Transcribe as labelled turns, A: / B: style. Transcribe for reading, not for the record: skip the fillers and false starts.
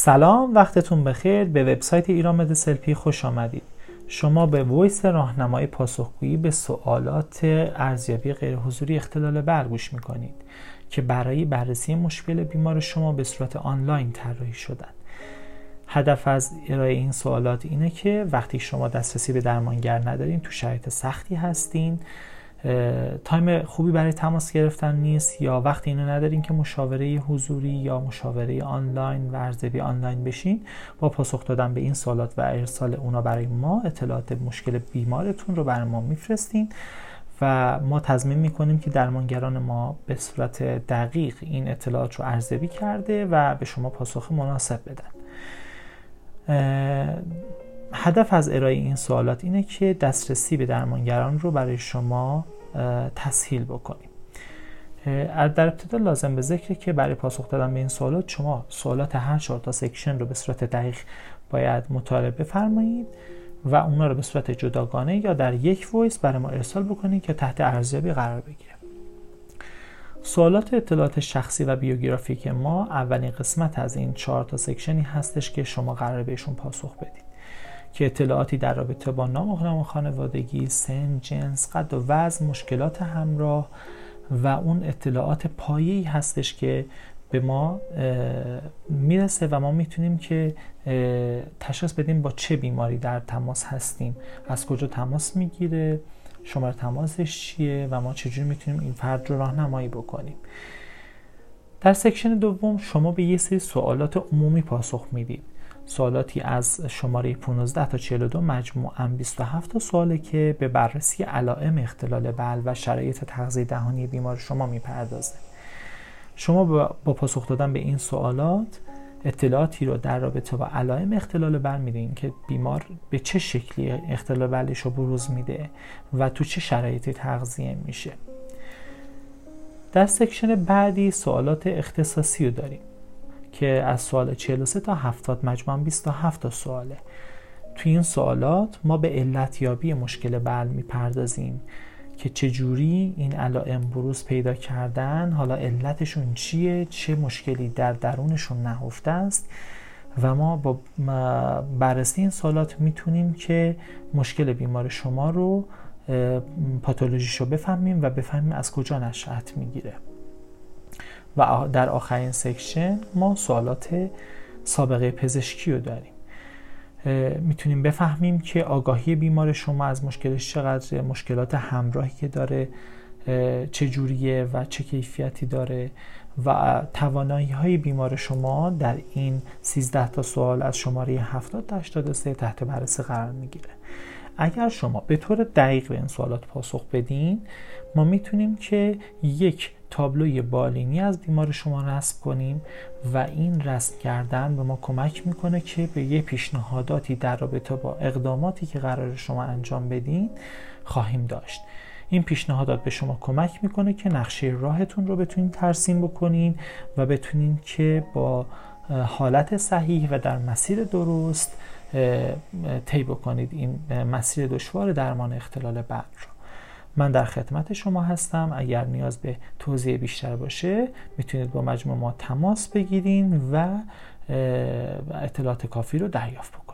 A: سلام، وقتتون بخیر. به وبسایت ایران مدیسلپی خوش آمدید. شما به وایس راهنمای پاسخگویی به سوالات ارزیابی غیرحضوری اختلال بلع گوش میکنید که برای بررسی مشکل بیمار شما به صورت آنلاین طراحی شدن. هدف از ارائه این سوالات اینه که وقتی شما دسترسی به درمانگر ندارین، تو شرایط سختی هستین، تایم خوبی برای تماس گرفتن نیست، یا وقتی اینو ندارین که مشاوره حضوری یا مشاوره آنلاین و ارزیابی آنلاین بشین، با پاسخ دادن به این سوالات و ارسال اونا برای ما اطلاعات مشکل بیمارتون رو برای ما میفرستین و ما تضمین میکنیم که درمانگران ما به صورت دقیق این اطلاعات رو ارزیابی کرده و به شما پاسخ مناسب بدن. هدف از ارائه این سوالات اینه که دسترسی به درمانگران رو برای شما تسهیل بکنیم. در ابتدا لازم به ذکره که برای پاسخ دادن به این سوالات شما سوالات هر 4 تا سکشن رو به صورت دقیق باید مطالعه بفرمایید و اونا رو به صورت جداگانه یا در یک وایس برای ما ارسال بکنید که تحت ارزیابی قرار بگیره. سوالات اطلاعات شخصی و بیوگرافیک ما اولین قسمت از این 4 تا سکشنی هستش که شما قراره بهشون پاسخ بدید، که اطلاعاتی در رابطه با نام خانوادگی، سن، جنس، قد و وزن، مشکلات همراه و اون اطلاعات پایه‌ای هستش که به ما میرسه و ما میتونیم که تشخیص بدیم با چه بیماری در تماس هستیم، از کجا تماس میگیره، شماره تماسش چیه و ما چجوری میتونیم این فرد رو راهنمایی بکنیم. در سکشن دوم شما به یه سری سوالات عمومی پاسخ میدید. سوالاتی از شماره 15 تا 42 مجموعاً 27 تا سواله که به بررسی علائم اختلال بلع و شرایط تغذیه دهانی بیمار شما میپردازه. شما با پاسخ دادن به این سوالات اطلاعاتی رو در رابطه با علائم اختلال بلع میدین که بیمار به چه شکلی اختلال بلعش رو بروز میده و تو چه شرایطی تغذیه میشه. در سکشن بعدی سوالات اختصاصی رو داریم که از سوال 43 تا 70 مجموعاً 27 تا سواله. توی این سوالات ما به علت یابی مشکل بلع میپردازیم که چجوری این علائم بروز پیدا کردن، حالا علتشون چیه، چه مشکلی در درونشون نهفته است و ما با بررسی این سوالات میتونیم که مشکل بیمار شما رو پاتولوژیش رو بفهمیم و بفهمیم از کجا نشأت میگیره. و در آخرین سکشن ما سوالات سابقه پزشکی رو داریم. میتونیم بفهمیم که آگاهی بیمار شما از مشکلش چقدره، مشکلات همراهی که داره چجوریه و چه کیفیتی داره و توانایی های بیمار شما در این 13 تا سوال از شماره 70 تا 83 تحت بررسی قرار میگیره. اگر شما به طور دقیق به این سوالات پاسخ بدین، ما میتونیم که یک تابلوی بالینی از بیمار شما رسم کنیم و این رسم کردن به ما کمک میکنه که به یه پیشنهاداتی در رابطه با اقداماتی که قرار شما انجام بدین خواهیم داشت. این پیشنهادات به شما کمک میکنه که نقشه راهتون رو بتونین ترسیم بکنین و بتونین که با حالت صحیح و در مسیر درست طی بکنید این مسیر دشوار درمان اختلال بلع رو. من در خدمت شما هستم. اگر نیاز به توضیح بیشتر باشه میتونید با مجموعه ما تماس بگیرین و اطلاعات کافی رو دریافت بکنید.